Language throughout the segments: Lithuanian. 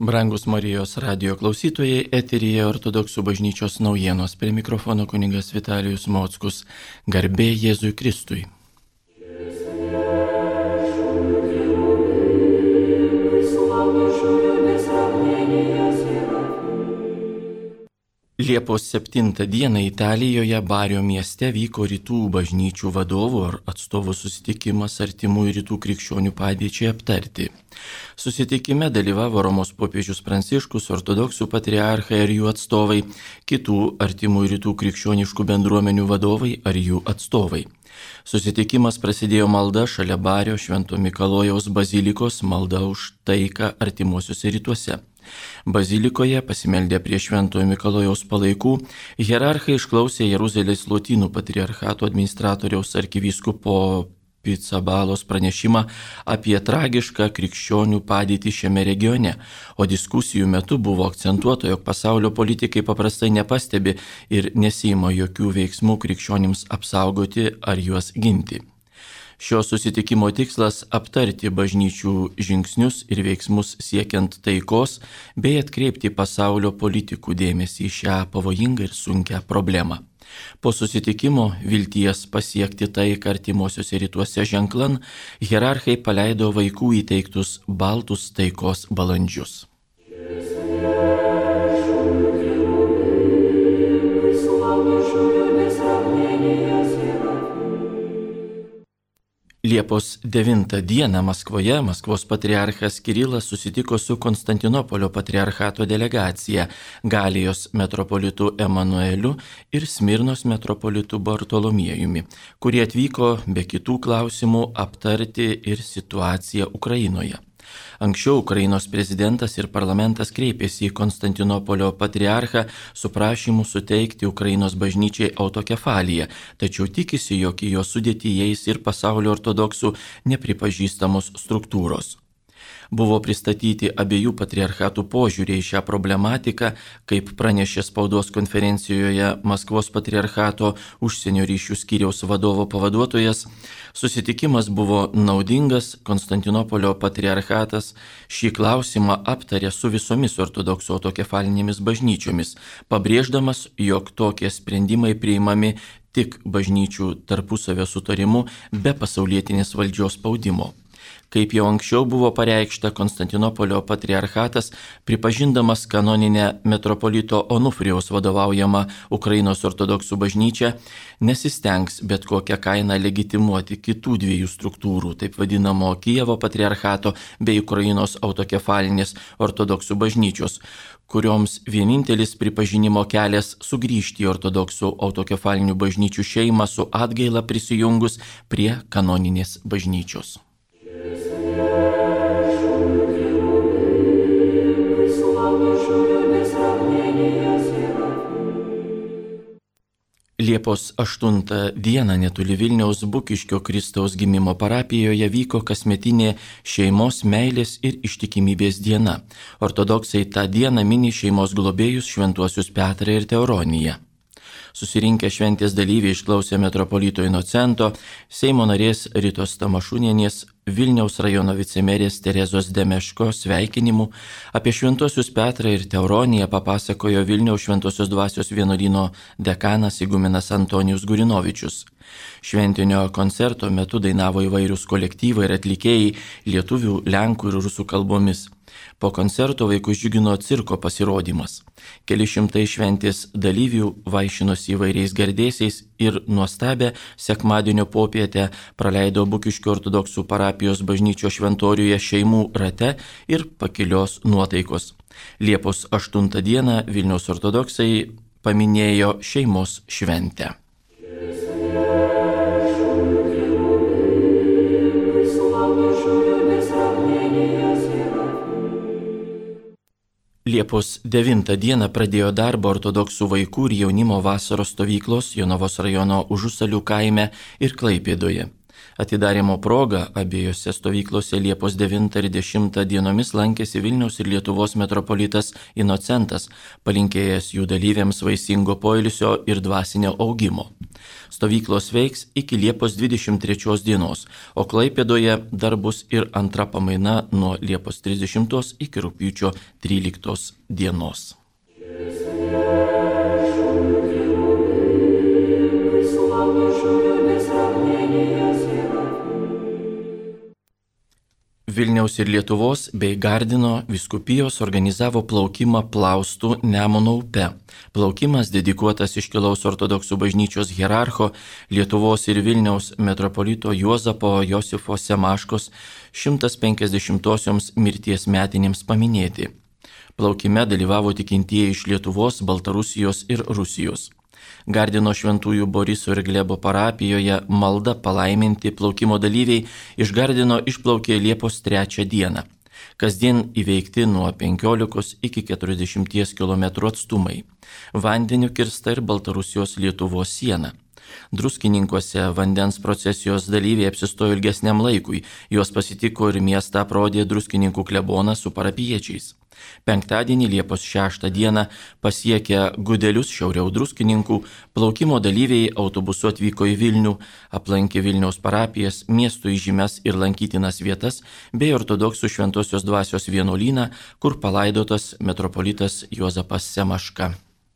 Brangus Marijos radijo klausytojai, eteryje Ortodoksų bažnyčios naujienos, prie mikrofono kunigas Vitalijus Mockus. Garbė Jėzui Kristui. Liepos 7 dieną Italijoje Bario mieste vyko rytų bažnyčių vadovų ar atstovų susitikimas artimųjų rytų krikščionių padėčiai aptarti. Susitikime dalyvavo Romos popiežius Pranciškus, ortodoksų patriarchai ar jų atstovai, kitų artimųjų rytų krikščioniškų bendruomenių vadovai ar jų atstovai. Susitikimas prasidėjo malda šalia Bario Švento Mikalojaus bazilikos, malda už taiką artimuosiuose rytuose. Bazilikoje pasimeldė prie Šventojo Mikalojaus palaikų, hierarchai išklausė Jeruzalės Lotynų patriarchato administratoriaus arkivyskupo Picabalos pranešimą apie tragišką krikščionių padėtį šiame regione, o diskusijų metu buvo akcentuota, jog pasaulio politikai paprastai nepastebi ir nesiima jokių veiksmų krikščionims apsaugoti ar juos ginti. Šio susitikimo tikslas - aptarti bažnyčių žingsnius ir veiksmus siekiant taikos, bei atkreipti pasaulio politikų dėmesį į šią pavojingą ir sunkią problemą. Po susitikimo vilties pasiekti taiką artimuosiuose rytuose ženklan, hierarchai paleido vaikų įteiktus baltus taikos balandžius. Liepos 9 dieną Maskvoje Maskvos patriarchas Kirilas susitiko su Konstantinopolio patriarchato delegacija, Galijos metropolitu Emanueliu ir Smirnos metropolitu Bartolomiejumi, kurie atvyko be kitų klausimų aptarti ir situaciją Ukrainoje. Anksčiau Ukrainos prezidentas ir parlamentas kreipėsi į Konstantinopolio patriarchą su prašymu suteikti Ukrainos bažnyčiai autokefaliją, tačiau tikisi, jog į jo sudėtį įeis ir pasaulio ortodoksų nepripažįstamos struktūros. Buvo pristatyti abiejų patriarchatų požiūriai į šią problematiką, kaip pranešė spaudos konferencijoje Maskvos patriarchato užsienio ryšių skyriaus vadovo pavaduotojas. Susitikimas buvo naudingas, Konstantinopolio patriarchatas šį klausimą aptarė su visomis ortodoksų autokefalinėmis bažnyčiomis, pabrėždamas, jog tokie sprendimai priimami tik bažnyčių tarpusavio sutarimu be pasaulietinės valdžios spaudimo. Kaip jau anksčiau buvo pareikšta, Konstantinopolio patriarchatas, pripažindamas kanoninę metropolito Onufrijaus vadovaujamą Ukrainos ortodoksų bažnyčią, nesistengs bet kokią kainą legitimuoti kitų dviejų struktūrų, taip vadinamo Kijevo patriarchato bei Ukrainos autokefalinės ortodoksų bažnyčios, kurioms vienintelis pripažinimo kelias sugrįžti į ortodoksų autokefalinių bažnyčių šeimą su atgaila prisijungus prie kanoninės bažnyčios. Liepos 8 dieną netoli Vilniaus Bukiškio Kristaus gimimo parapijoje vyko kasmetinė šeimos meilės ir ištikimybės diena. Ortodoksai tą dieną mini šeimos globėjus šventuosius Petrą ir Teuroniją. Susirinkę šventės dalyviai išklausė metropolito Inocento, Seimo narės Ritos Tamašunienės, Vilniaus rajono vicemerės Terezos Demeško sveikinimų. Apie šventuosius Petrą ir Teuroniją papasakojo Vilniaus Šventosios dvasios vienuolyno dekanas igumenas Antonijus Gurinovičius. Šventinio koncerto metu dainavo įvairius kolektyvai ir atlikėjai lietuvių, lenkų ir rusų kalbomis. Po koncerto vaikus džiugino cirko pasirodymas. Keli šimtai šventės dalyvių vaišinosi įvairiais gardėsiais ir nuostabę sekmadienio popietę praleido Bukiškio ortodoksų parapijos bažnyčios šventoriuje šeimų rate ir pakilios nuotaikos. Liepos 8 dieną Vilniaus ortodoksai paminėjo šeimos šventę. Liepos 9 dieną pradėjo darbą ortodoksų vaikų ir jaunimo vasaros stovyklos Jonavos rajono Užusalių kaime ir Klaipėdoje. Atidarimo proga abiejose stovyklose Liepos 9 ir 10 dienomis lankėsi Vilniaus ir Lietuvos metropolitas Inocentas, palinkėjęs jų dalyviams vaisingo poilsio ir dvasinio augimo. Stovyklos veiks iki Liepos 23 dienos, o Klaipėdoje dar bus ir antra pamaina nuo Liepos 30 iki rugpjūčio 13 dienos. Vilniaus ir Lietuvos bei Gardino vyskupijos organizavo plaukimą Plaustų Nemuno upe. Plaukimas dedikuotas iškilaus ortodoksų bažnyčios hierarcho Lietuvos ir Vilniaus metropolito Juozapo Josifo Semaškos 150-osioms mirties metinėms paminėti. Plaukime dalyvavo tikintieji iš Lietuvos, Baltarusijos ir Rusijos. Gardino šventųjų Boriso ir Glebo parapijoje malda palaiminti plaukimo dalyviai iš Gardino išplaukė Liepos 3 dieną. Kasdien įveikti nuo 15 iki 40 km atstumai. Vandeniu kirsta ir Baltarusijos Lietuvos siena. Druskininkuose vandens procesijos dalyviai apsistojo ilgesniam laikui, juos pasitiko ir miestą aprodė druskininkų klebonas su parapiečiais. Penktadienį Liepos 6 dieną pasiekę Gudelius šiauriau druskininkų, plaukimo dalyviai autobusu atvyko į Vilnių, aplankė Vilniaus parapijas, miestų įžymes ir lankytinas vietas bei ortodoksų šventosios dvasios vienuolyną, kur palaidotas metropolitas Juozapas Semaška.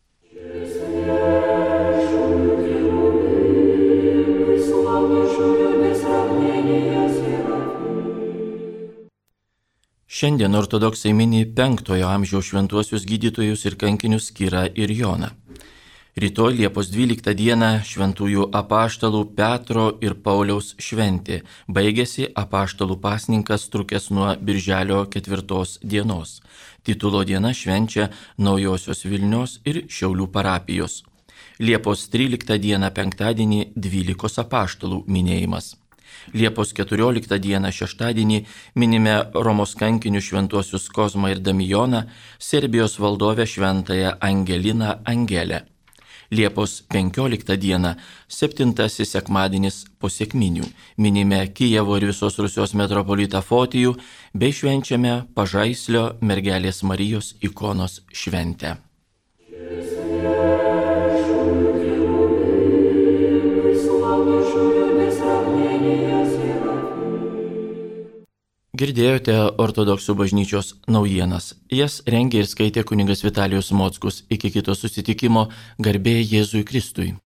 Šiandien ortodoksai mini 5-ojo amžiaus šventuosius gydytojus ir kankinius Kirą ir Joną. Rytoj Liepos 12 dieną šventųjų apaštalų Petro ir Pauliaus šventė. Baigėsi apaštalų pasninkas trukęs nuo birželio 4 dienos. Titulo diena švenčia Naujosios Vilnios ir Šiaulių parapijos. Liepos 13 dieną penktadienį 12 apaštalų minėjimas. Liepos 14 dieną šeštadienį minime Romos kankinių šventuosius Kozmą ir Damijoną, Serbijos valdovę šventąją Angeliną Angelę. Liepos 15 dieną 7 sekmadienis po sekminių minime Kijevo ir visos Rusijos metropolitą Fotijų bei švenčiame Pažaislio mergelės Marijos ikonos šventę. Girdėjote ortodoksų bažnyčios naujienas. Jas rengė ir skaitė kunigas Vitalijus Mockus. Iki kito susitikimo, garbė Jėzui Kristui.